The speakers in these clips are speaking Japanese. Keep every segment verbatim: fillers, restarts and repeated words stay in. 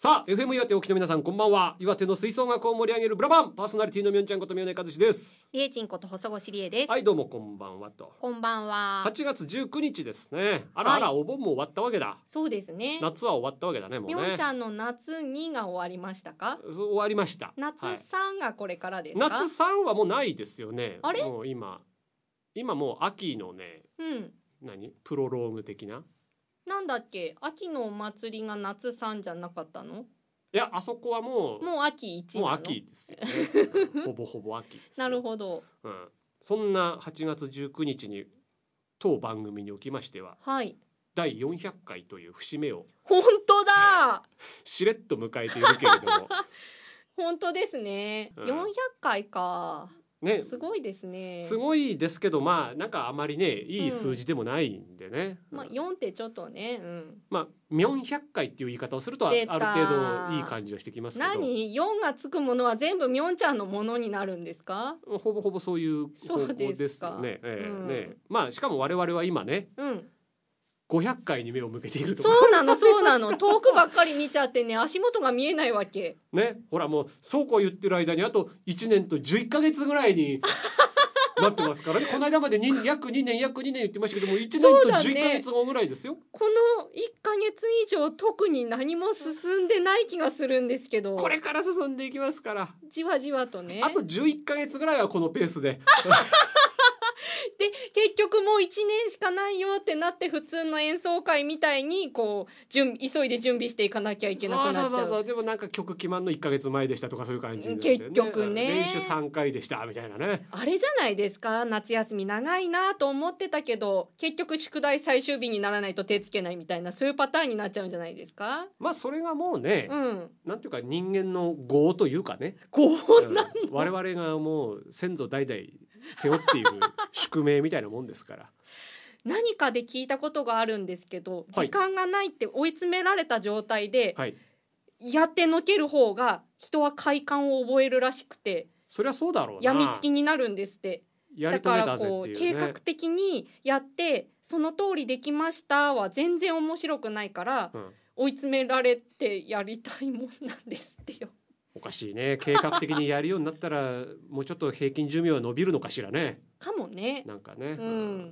さあ エフエム 岩手沖の皆さんこんばんは。岩手の吹奏楽を盛り上げるブラバンパーソナリティのみょんちゃんこと宮根和志です。 りえちんこと細越りえです。 はいどうもこんばんはと。 こんばんは。 はちがつじゅうくにちですね。あらあら、はい、お盆も終わったわけだ。 そうですね。 夏は終わったわけだね。もうね。 みょんちゃんの夏にが終わりましたか。 そう終わりました。 夏さんがこれからですか。 夏さんはもうないですよね。 あれもう今今もう秋のね、 うん、 何プロローグ的ななんだっけ、秋のお祭りが夏さんじゃなかったの。 いやあそこはもうもう秋いちなの。 もう秋ですよね。ほぼほぼ秋ですよ。 なるほど、 うん、そんなはちがつじゅうくにちに当番組におきましては、 はい、 だいよんひゃっかいという節目を本当だしれっと迎えているけれども本当ですね、うん、よんひゃっかいかね、すごいですね。 すごいですけどまあなんかあまりねいい数字でもないんでね、 うん、まあよんってちょっとね、うん、 まあよんひゃっかいっていう言い方をするとある程度いい感じはしてきますけど、 何よんがつくものは全部みょんちゃんのものになるんですか。 ほぼほぼそういう方向ですよね。えーうんねまあしかも我々は今ね、うんごひゃっかいに目を向けているとか。 そうなのそうなの遠くばっかり見ちゃってね足元が見えないわけね。ほらもうそうこう言ってる間にあといちねんとじゅういっかげつぐらいになってますからね。この間までに約にねん約にねん言ってましたけどもいちねんとじゅういっかげつごぐらいですよ、ね、 このいっかげつ以上特に何も進んでない気がするんですけど、 これから進んでいきますからじわじわとね。 あとじゅういっかげつぐらいはこのペースでで結局もういちねんしかないよってなって普通の演奏会みたいにこう準急いで準備していかなきゃいけなくなっちゃう。 そうそうそうでもなんか曲決まんのいっかげつまえでしたとかそういう感じになって、ね、 結局ね練習さんかいでしたみたいなね。 あれじゃないですか、夏休み長いなと思ってたけど結局宿題最終日にならないと手つけないみたいなそういうパターンになっちゃうんじゃないですか。 まあそれがもうね、うん、なんていうか人間の業というかね、 業なの、 うん、我々がもう先祖代々背負っている宿命みたいなもんですから何かで聞いたことがあるんですけど、はい、時間がないって追い詰められた状態で、はい、やってのける方が人は快感を覚えるらしくて、 そりゃそうだろうな、 やみつきになるんですって。 やり遂げたぜっていうね、 だからこう計画的にやってその通りできましたは全然面白くないから、うん、追い詰められてやりたいもんなんですってよ。 おかしいね。計画的にやるようになったらもうちょっと平均寿命は伸びるのかしらね。 かもね。 なんかね、 うん、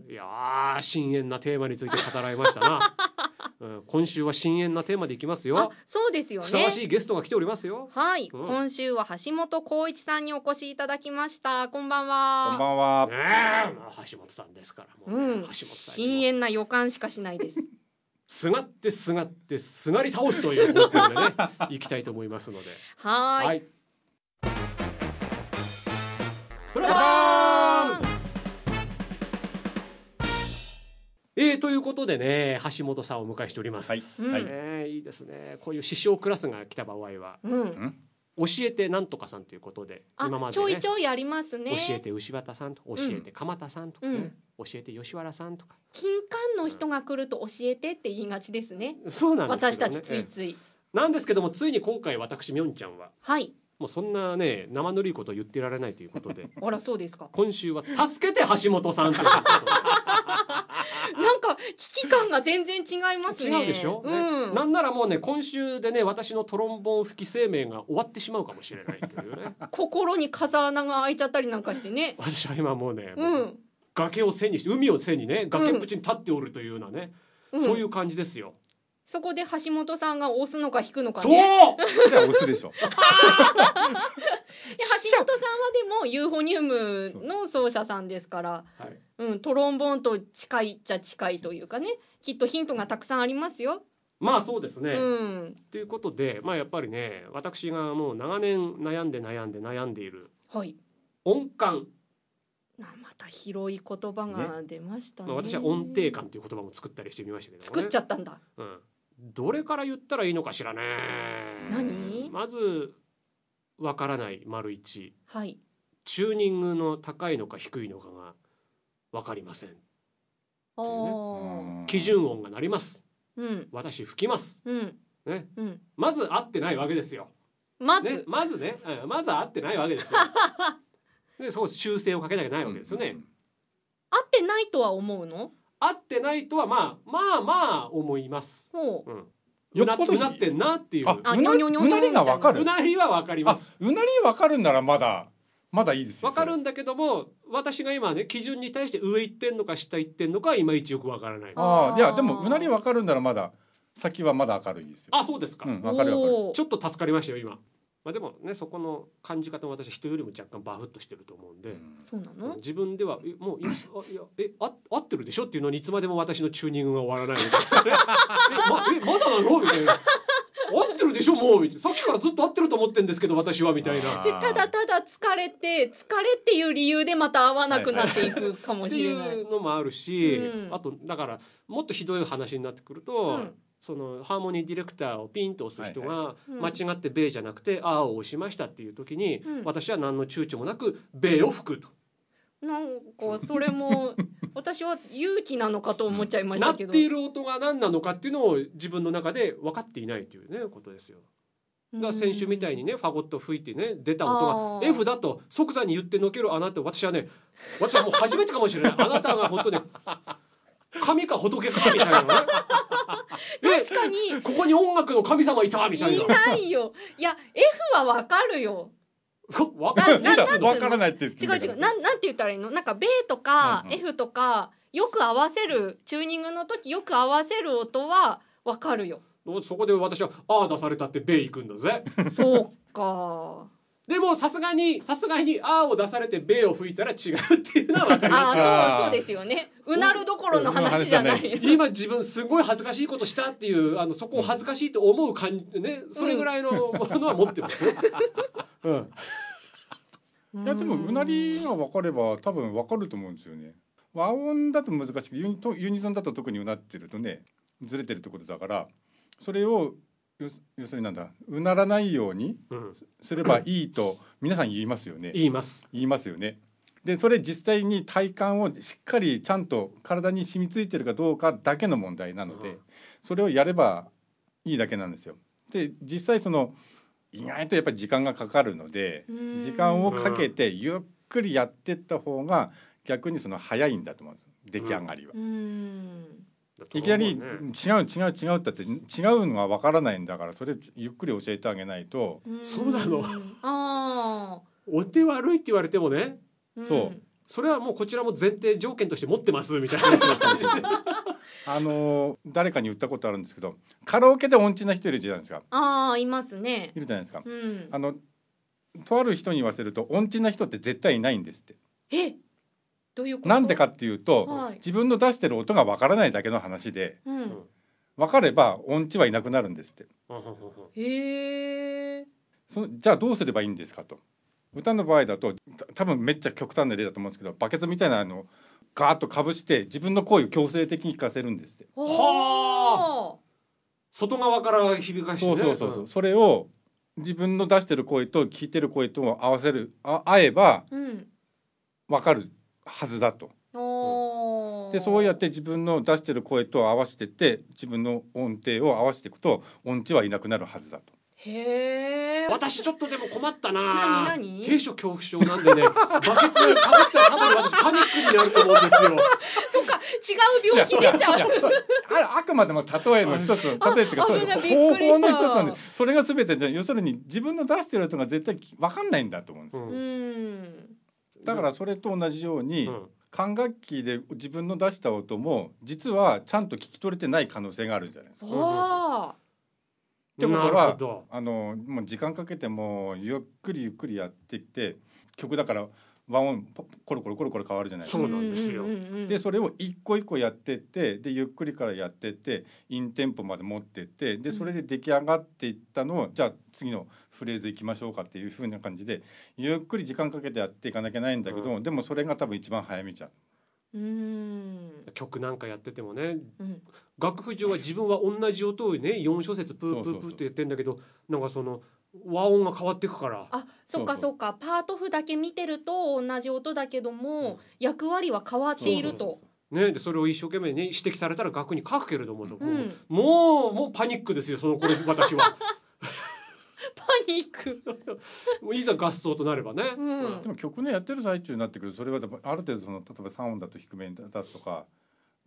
いや深遠なテーマについて語られましたな、うん、今週は深遠なテーマでいきますよ。 あ、そうですよね。 ふさわしいゲストが来ておりますよ。 はい、うん、今週は橋本浩一さんにお越しいただきました。こんばんは。 こんばんは、 ねえ、まあ、橋本さんですからもう、ね、 うん、橋本さん深遠な予感しかしないですすがってすがってすがり倒すという方向でねいきたいと思いますのではいはい、 ブラバーンえー、ということでね橋本さんをお迎えしております。はい、はい、えー、いいですね。こういう師匠クラスが来た場合は、うん、教えてなんとかさんということで今まで、ね、ちょいちょいありますね。 教えて牛畑さんと教えて鎌田さんとかね、うん、教えて吉原さんとか金管の人が来ると教えてって言いがちですね。 そうなんですけどね、 私たちついつい、 えー、なんですけどもついに今回私みょんちゃんははいもうそんなね生ぬるいことを言ってられないということであらそうですか。 今週は助けて橋本さんということでなんか危機感が全然違いますね。 違うでしょ、 うんね、なんならもうね今週でね私のトロンボーン吹き生命が終わってしまうかもしれないというね心に風穴が開いちゃったりなんかしてね私は今もうね、 うん、 もう崖を背にして海を背にね崖っぷちに立っておるというようなね、うん、そういう感じですよ。 そこで橋本さんが押すのか引くのかね。 そうじゃあ押すでしょ橋本さんはでもユーフォニウムの奏者さんですから、はいうん、トロンボーンと近いっちゃ近いというかね、きっとヒントがたくさんありますよ。 まあそうですね、 うん、 ということで、まあ、やっぱりね私がもう長年悩んで悩んで悩んでいる、 はい、 音感。 また広い言葉が出ましたね。 まあ、私は音程感という言葉も作ったりしてみましたけどね。 作っちゃったんだ、 うん、どれから言ったらいいのかしらね。 何？ まずわからない丸一、 はい、 チューニングの高いのか低いのかがわかりません、ね、基準音が鳴ります、うん、私吹きます、うんねうん、まず合ってないわけですよ。 まず、 ね、まずね、うん、まず合ってないわけですよでそこ修正をかけなきゃないわけですよね、うん、 合ってないとは思うの？ 合ってないとはまあまあまあ思います、 ほう、 うんうなうなってんなっていう。 あうなうなりがわかる。 うなりはわかります。 うなりわかるんならまだまだいいですよ。 わかるんだけども、私が今ね基準に対して上行ってんのか下行ってんのかいまいちよくわからない。 ああ、いやでもうなりわかるんならまだ先はまだ明るいですよ。 あ、そうですか。 うん、わかるわかる。 ちょっと助かりましたよ今。まあでもね、そこの感じ方も私人よりも若干バフッとしてると思うんで、うん、 そうなの？ 自分ではえもういやいやえあ合ってるでしょっていうのにいつまでも私のチューニングが終わらないみたいなえ, ま、えまだなのみたいな。合ってるでしょもうみたいな。さっきからずっと合ってると思ってんですけど私はみたいな。 でただただ疲れて疲れっていう理由でまた合わなくなっていくかもしれない、はいはい、 っていうのもあるし、 うん、 あとだからもっとひどい話になってくると、うん、そのハーモニーディレクターをピンと押す人が間違ってベーじゃなくてアーを押しましたっていう時に、うん、私は何の躊躇もなくベーを吹くと。 なんかそれも私は勇気なのかと思っちゃいましたけど、 鳴っている音が何なのかっていうのを自分の中で分かっていないというねことですよ。だから先週みたいにねファゴット吹いてね出た音が F だと即座に言ってのけるあなた、私はね私はもう初めてかもしれないあなたが本当ね神か仏かみたいなね確かにここに音楽の神様いたみたいな。 いないよ。いや F は分かるよ。 わかんないわからないって言って違う違うなんなんて言ったらいいの。なんかベーとか F とかよく合わせるチューニングの時よく合わせる音は分かるよ。 そこで私はああ出されたってベー行くんだぜ。 そうか。 でもさすがにさすがにあーを出されてベーを吹いたら違うっていうのは分かります。 ああそうそうですよね。うなるどころの話じゃない。 今自分すごい恥ずかしいことしたっていうあのそこを恥ずかしいと思う感じね、それぐらいのものは持ってますよ。うんいやでもうなりが分かれば多分分かると思うんですよね。和音だと難しくユニトユニゾンだと特にうなってるとねずれてるってことだから、それを要するになんだうならないようにすればいいと皆さん言いますよね。 言います言いますよね。でそれ実際に体感をしっかりちゃんと体に染みついてるかどうかだけの問題なので、それをやればいいだけなんですよ。で実際その意外とやっぱり時間がかかるので時間をかけてゆっくりやっていった方が逆にその早いんだと思うんです出来上がりは。うんいきなり違う違う違うってって違うのがわからないんだから、それゆっくり教えてあげないと。 そうなの。あお手悪いって言われてもね、 そうそれはもうこちらも前提条件として持ってますみたいな感じであの誰かに言ったことあるんですけど、カラオケで音痴な人いるじゃないですか。 ああいますね。 いるじゃないですか、 うん、 あのとある人に言わせると音痴な人って絶対いないんですって。 えどういうこと？ なんでかっていうと、 はい、 自分の出してる音がわからないだけの話で、うん、分かれば音痴はいなくなるんですって。 へえ。 そじゃあどうすればいいんですかと。歌の場合だと多分めっちゃ極端な例だと思うんですけど、バケツみたいなのガーッとかぶして自分の声を強制的に聞かせるんですって。 はあ。外側から響かしてね。 そうそうそうそう、うん、それを自分の出してる声と聞いてる声と合わせるあ合えば、うん、分かるはずだと。でそうやって自分の出してる声と合わせてって自分の音程を合わせていくと音痴はいなくなるはずだと。 へー。 私ちょっとでも困ったな。 何何？ 閉所恐怖症なんでねバケツかぶったら多分私パニックになると思うんですよ。 そっか違う病気出ちゃう。 あ, あくまでも例えの一つ例えっていうかそう方法の一つなんで、それが全てじゃ要するに自分の出してる音が絶対分かんないんだと思うんですよ、うん、だからそれと同じように、うん、管楽器で自分の出した音も実はちゃんと聞き取れてない可能性があるじゃないですか。 あってことはあのもう時間かけてもゆっくりゆっくりやっていって曲だから和音コロコロコロコロ変わるじゃないですか。 そうなんですよ。 でそれを一個一個やってってでゆっくりからやってってインテンポまで持ってってでそれで出来上がっていったのを、うん、じゃあ次のフレーズいきましょうかっていう風な感じでゆっくり時間かけてやっていかなきゃないんだけど、うん、でもそれが多分一番早めちゃう。 うーん曲なんかやっててもね、うん、楽譜上は自分は同じ音をねよん小節プープープーってやってんだけど、なんかその和音が変わっていくから。 あ、そっかそっか。パート譜だけ見てると同じ音だけども、うん、役割は変わっていると。そうそうそうね、でそれを一生懸命ね指摘されたら楽に書くけれども、うん、もうもうパニックですよその頃私は。 パニックいざ合奏となればね、 うん、でも曲のやってる最中になってくるそれはある程度その例えばさん音だと低めに出すとかっ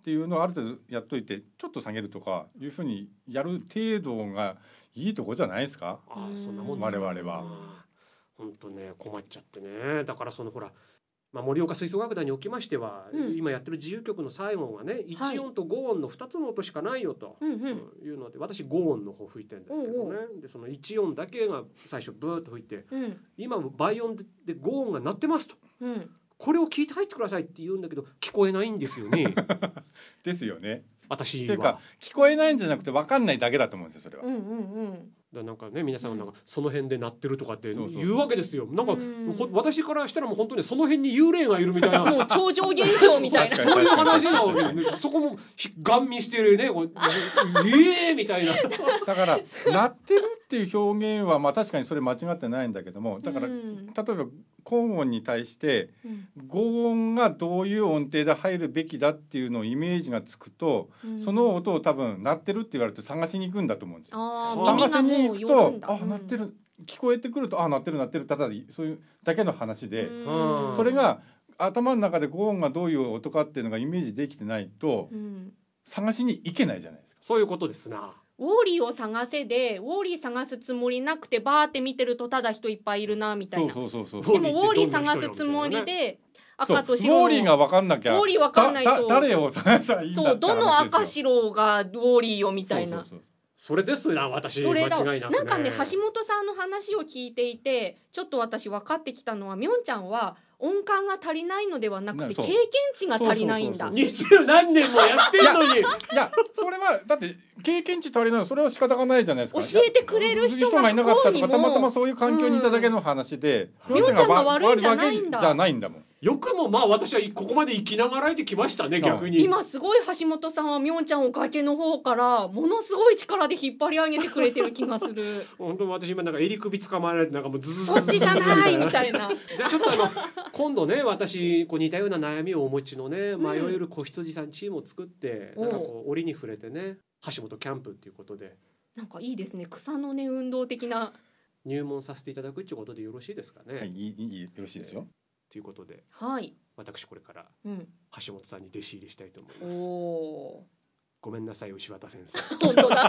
っていうのをある程度やっといてちょっと下げるとかいうふうにやる程度がいいとこじゃないですか。 ああそんなもん我々は本当ね困っちゃってね。だからそのほらまあ、盛岡吹奏楽団におきましては、うん、今やってる自由曲の最後はねいち音とご音のふたつの音しかないよというので、私ご音の方吹いてるんですけどね、うんうん、でそのいち音だけが最初ブーッと吹いて、うん、今倍音でご音が鳴ってますと、うん、これを聞いて入ってくださいって言うんだけど聞こえないんですよねですよね。 私はというか聞こえないんじゃなくて分かんないだけだと思うんですよそれは、 うんうんうんだなんかね皆さんなんかその辺で鳴ってるとかって言うわけですよ。なんか私からしたらもう本当にその辺に幽霊がいるみたいなもう超常現象みたいなそういう話なわけで、ね、そこもガン見してるねええー、みたいなだから鳴ってるっていう表現はまあ確かにそれ間違ってないんだけどもだから、うん、例えば高音に対してご音がどういう音程で入るべきだっていうのをイメージがつくと、うん、その音を多分鳴ってるって言われて探しに行くんだと思うんですよ。 あ探しに行くとあ、 うん、 鳴ってる聞こえてくるとあ鳴ってる鳴ってるただそういうだけの話で、うん、それが頭の中でご音がどういう音かっていうのがイメージできてないと、うん、探しに行けないじゃないですか。 そういうことですな。 ウォーリーを探せでウォーリー探すつもりなくてバーって見てるとただ人いっぱいいるなみたいな。 そうそうそうそう。 でもウォーリー探すつもりで赤と白ウォーリーが分かんなきゃウォーリー分かんないと誰を探したらいいんだって話ですよ。 そうどの赤白がウォーリーよみたいな。 そうそうそうそれですな私間違いなくね。 なんかね橋本さんの話を聞いていてちょっと私分かってきたのはみょんちゃんは音感が足りないのではなくて経験値が足りないんだ。 二十何年もやってるのにいや, いやそれはだって経験値足りないのそれは仕方がないじゃないですか。 教えてくれる人がいなかったとかたまたまそういう環境にいただけの話で、 うん、みょんちゃんが悪いんじゃないんだ。 じゃないんだもん。 よくもまあ私はここまで生きながらえてきましたね逆に。 今すごい橋本さんはみょんちゃんを崖の方からものすごい力で引っ張り上げてくれてる気がする本当に私今なんか襟首捕まえられてなんかもうズズズズそっちじゃないみたいなじゃあちょっとあの今度ね私こう似たような悩みをお持ちのね迷える子羊さんチームを作って、うん、なんかこう折に触れてね橋本キャンプっていうことでなんかいいですね草の根運動的な入門させていただくっていうことでよろしいですかね。 はい、いいよろしいですよ。 ということで、 はい、 私これからうん、 橋本さんに弟子入りしたいと思います。 おごめんなさい牛綿先生本当だ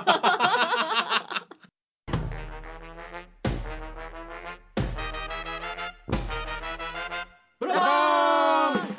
ブラボー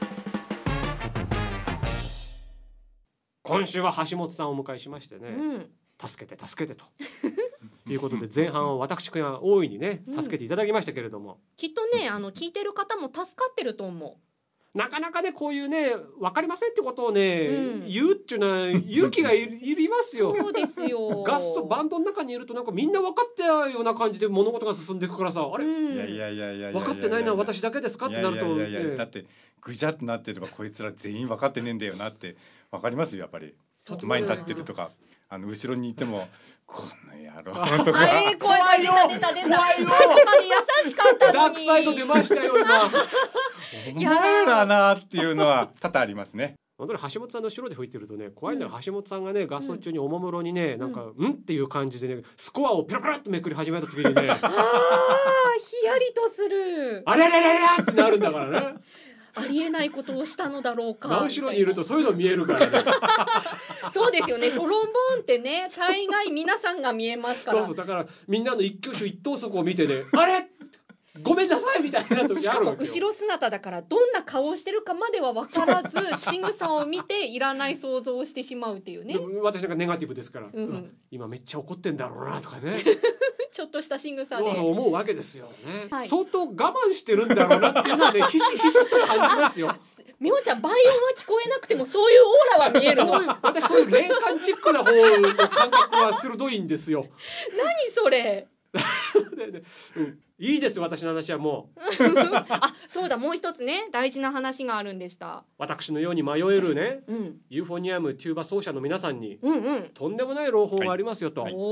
今週は橋本さんをお迎えしましてね、うん、助けて助けてということで前半を私が大いにね助けていただきましたけれども、うん、 きっとねあの聞いてる方も助かってると思う。 なかなかねこういうね分かりませんってことをね、うん、言うっていうのは勇気がいりますよ。 そうですよ。 ガストバンドの中にいるとなんかみんな分かったような感じで物事が進んでいくからさあれ、うん、 いやいやいやいや分かってないのは私だけですかってなると、 いやいやいやだってぐじゃっとなってればこいつら全員分かってねえんだよなって分かりますよやっぱり。前に立ってるとかあの後ろにいてもこの野郎とかえー、怖いよ出た出た出たさっきまで優しかったのにダークサイド出ましたよ今お前らなっていうのは多々ありますね。 本当に橋本さんの後ろで吹いてるとね怖いのは橋本さんがねガスト中におもむろにね、うん、なんかうんっていう感じでねスコアをペラペラっとめくり始めた時にねあーヒヤリとするあれあれあれあれってなるんだからねありえないことをしたのだろうか。 真後ろにいるとそういうの見えるからねそうですよね。トロンボーンってね大概皆さんが見えますからそうそうだからみんなの一挙手一投足を見てねあれごめんなさいみたいな時あるわけよ。 しかも後ろ姿だからどんな顔をしてるかまでは分からず仕草を見ていらない想像をしてしまうっていうね。 私なんかネガティブですから、うんうん、今めっちゃ怒ってんだろうなとかねちょっとした仕草でそう思うわけですよね、はい、相当我慢してるんだろうなっていうのはねひしひしと感じますよ。 みょんちゃん倍音は聞こえなくてもそういうオーラは見えるのそういう私そういう霊感チックな方の感覚は鋭いんですよ何それうん、いいです私の話はもうあそうだもう一つね大事な話があるんでした。 私のように迷えるね、うん、ユーフォニアムテューバ奏者の皆さんに、うんうん、とんでもない朗報がありますよと、はいはい、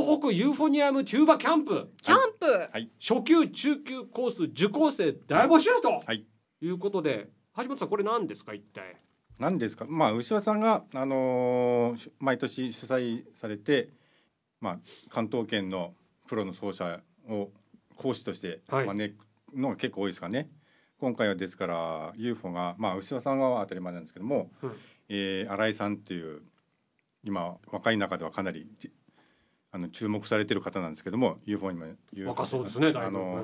東北ユーフォニアムテューバキャンプキャンプ、 はい、初級中級コース受講生大募集と、はい、いうことで橋本さんこれ何ですか一体。 何ですかまあ牛輪さんが、あのー、毎年主催されて、まあ、関東圏のプロの奏者を講師として招くのが結構多いですかね、はい、今回はですから ユーフォ が、まあ、牛輪さんは当たり前なんですけども、うんえー、新井さんっていう今若い中ではかなりあの注目されてる方なんですけども ユーフォー にも若そうですね。だいぶあの、 うん、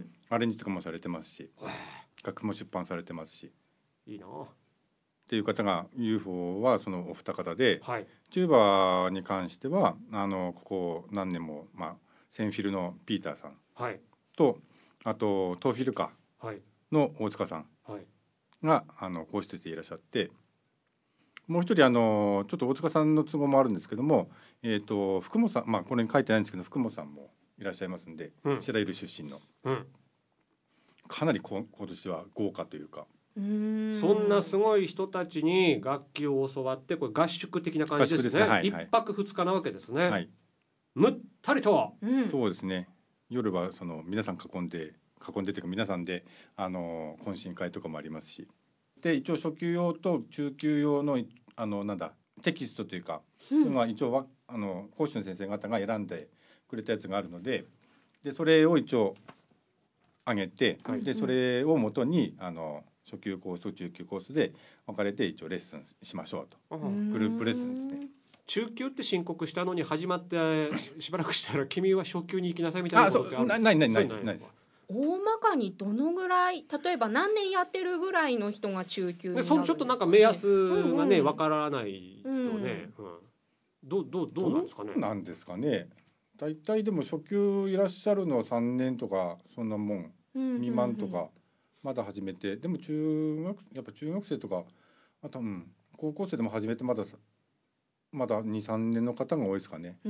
アレンジとかもされてますし楽も出版されてますしいいなっていう方が ユーフォー はそのお二方で、 はい、 チューバーに関してはあのここ何年も、まあ、センフィルのピーターさんと、はい、あとトーフィルカの大塚さんが、はい、あの講師としていらっしゃって、もう一人あのちょっと大塚さんの都合もあるんですけども、えー、と福本さん、まあこれに書いてないんですけど福本さんもいらっしゃいますんで、うん、白百合出身の、うん、かなりこ今年は豪華というか、 うーん、そんなすごい人たちに楽器を教わって、これ合宿的な感じですね。ですね、はい、いっぱくふつかなわけですね、はい、むったりと、 うん、そうですね。夜はその皆さん囲んで囲んでというか皆さんであの懇親会とかもありますし、で一応初級用と中級用のあのなんだテキストというか、うん、まあ一応はあの講師の先生方が選んでくれたやつがあるので、でそれを一応上げて、はい、でそれをもとにあの初級コースと中級コースで分かれて一応レッスンしましょうと、グループレッスンですね。 中級って申告したのに始まってしばらくしたら君は初級に行きなさいみたいなことってあるんですか？ ないないないないない。 大まかにどのぐらい、例えば何年やってるぐらいの人が中級になるんですかね。 そちょっとなんか目安がね、分からないとね、うんうん、どうどうどうなんですかね。 どうなんですかね。だいたいでも初級いらっしゃるのはさんねんとかそんなもん未満とかまだ始めて、でも中学やっぱ中学生とかあと、うん、高校生でも始めてまだまだ にさんねんの方が多いですかね。うん、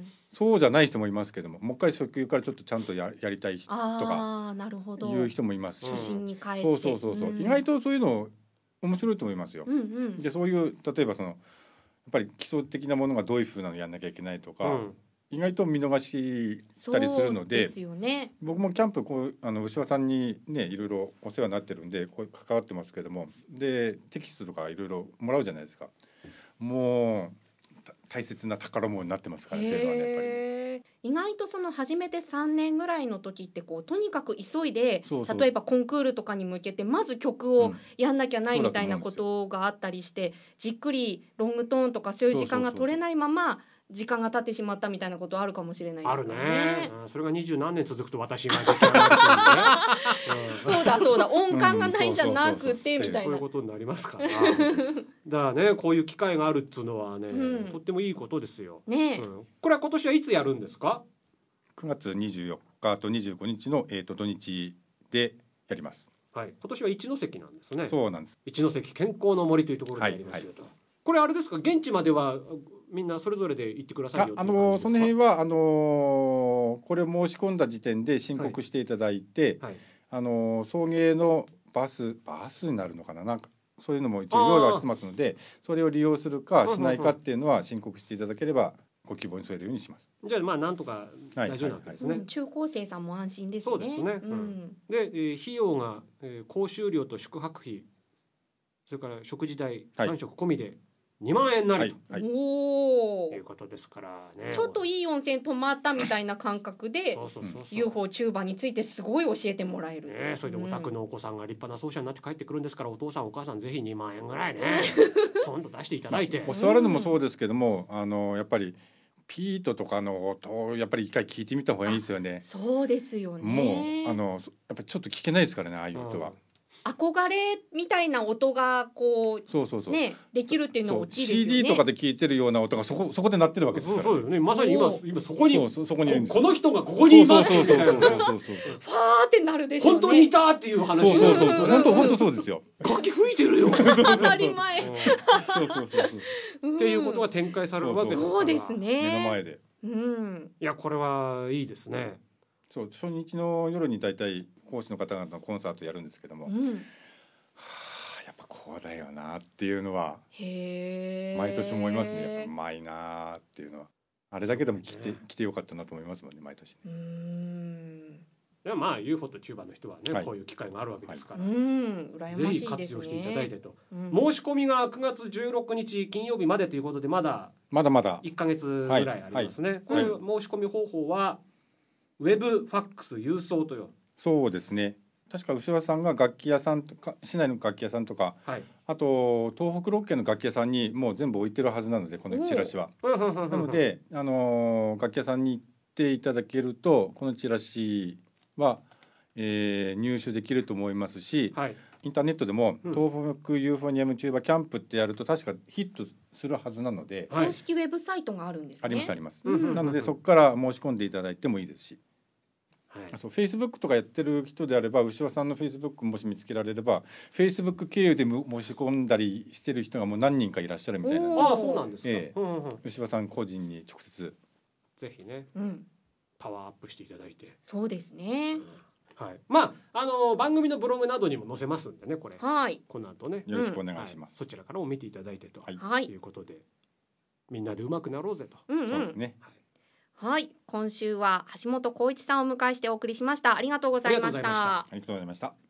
そうじゃない人もいますけども、もう一回初級からちょっとちゃんと や, やりたいとかいう人もいますし、 初心に帰って、 そうそうそうそう、うん、意外とそういうの面白いと思いますよ、うんうん、でそういう例えばそのやっぱり基礎的なものがどういう風なのやんなきゃいけないとか、うん、意外と見逃したりするの で, ですよ、ね、 僕もキャンプこうあの牛輪さんにねいろいろお世話になってるんでこう関わってますけども、でテキストとかいろいろもらうじゃないですか。もう大切な宝物になってますから、そういうのはねやっぱりね。 意外とその始めてさんねんぐらいの時ってこうとにかく急いで、そうそう、例えばコンクールとかに向けてまず曲をやんなきゃないみたいなことがあったりして、うん、じっくりロングトーンとかそういう時間が取れないまま時間が経ってしまったみたいなことあるかもしれないですね。 あるね、うん、それが二十何年続くと私今できなくて、ねうん、そうだそうだ、音感がないんじゃなくてみたいな、 そういうことになりますからだからね、こういう機会があるっつうのはね、うん、とってもいいことですよ、ね、うん、これは今年はいつやるんですか？ くがつにじゅうよっかとにじゅうごにちの、えー、と土日でやります。 はい、今年は一関なんですね。 そうなんです。 一関健康の森というところにありますよと、はいはい、これあれですか、現地まではみんなそれぞれで行ってくださいよっていう感じですか？ あのその辺はあのこれを申し込んだ時点で申告していただいて、はいはい、あの送迎のバスバスになるのかな、なんかそういうのも一応用意はしてますので、それを利用するかしないかっていうのは申告していただければご希望に添えるようにします。 じゃあまあなんとか大丈夫なわけですね、はいはいはい、 中高生さんも安心ですね。 そうですね、うん、で、えー、費用が、えー、講習料と宿泊費、それから食事代さん食込みでにまんえんなりと、はいはい、おいうことですからね。 ちょっといい温泉泊まったみたいな感覚で ユーフォー チューバについてすごい教えてもらえる、 ね、それでお宅のお子さんが立派な奏者になって帰ってくるんですから、お父さんお母さんぜひにまんえんぐらいね今度出していただいて、 まあ、教わるのもそうですけども、あのやっぱりピートとかの音やっぱり一回聞いてみた方がいいですよね。 そうですよね。 もうあのやっぱりちょっと聞けないですからね、ああいう音は。 憧れみたいな音がこう、そうそうそう、ね、できるっていうのは大きいですよね。 シーディー とかで聞いてるような音がそこ、そこで鳴ってるわけですから。 そう、そうよね、まさに 今, 今そこに、 そうそう、そこにいるんです。 この人がここにいますみたいな、ファーってなるでしょうね。 本当にいたっていう話。 そうそうそうそう、本当本当そうですよ。 楽器吹いてるよ当たり前そうそうそうそうっていうことが展開されるわけですから。 そうですね、 目の前で、 うん、 いやこれはいいですね。 そう、初日の夜にだいたい講師の方々のコンサートやるんですけども、うん、はあ、やっぱこうだよなっていうのは毎年思いますね。やっぱうまいなっていうのは、あれだけでも来て、ね、来てよかったなと思いますもんね、毎年ね。うーん、でもまあ ユーフォー とチューバの人はね、はい、こういう機会があるわけですから、 はい、うん、羨ましいですね。 ぜひ活用していただいてと、うん、申し込みがくがつじゅうろくにち金曜日までということで、まだまだまだいっかげつぐらいありますね、はいはい、これ、うん、申し込み方法はウェブ、ファックス、郵送とよ。 そうですね。 確か牛輪さんが楽器屋さんとか市内の楽器屋さんとか、 はい、 あと東北ろっけんの楽器屋さんにもう全部置いてるはずなのでこのチラシは。なので、あのー楽器屋さんに行っていただけるとこのチラシは、えー入手できると思いますし、 はい、 インターネットでも、 うん、 東北ユーフォニアムチューバキャンプってやると確かヒットするはずなので、 はい、公式ウェブサイトがあるんですね。 ありますあります、 うん、 なのでそこから申し込んでいただいてもいいですし、 はい、 そう Facebook とかやってる人であれば牛輪さんの Facebook もし見つけられれば Facebook 経由で申し込んだりしてる人がもう何人かいらっしゃるみたいなので、 ああそうなんですか、 ええうんうん、 牛輪さん個人に直接ぜひね、 うん、 パワーアップしていただいて。 そうですね、 うん、はい、まああの番組のブログなどにも載せますんでねこれ、 はい、 この後ねよろしくお願いします、 はい、そちらからも見ていただいてと、 はい、 いうことでみんなで上手くなろうぜと、 うんうん、 そうですね、 はいはい、今週は橋本浩一さんをお迎えしてお送りしました。ありがとうございました。 ありがとうございました。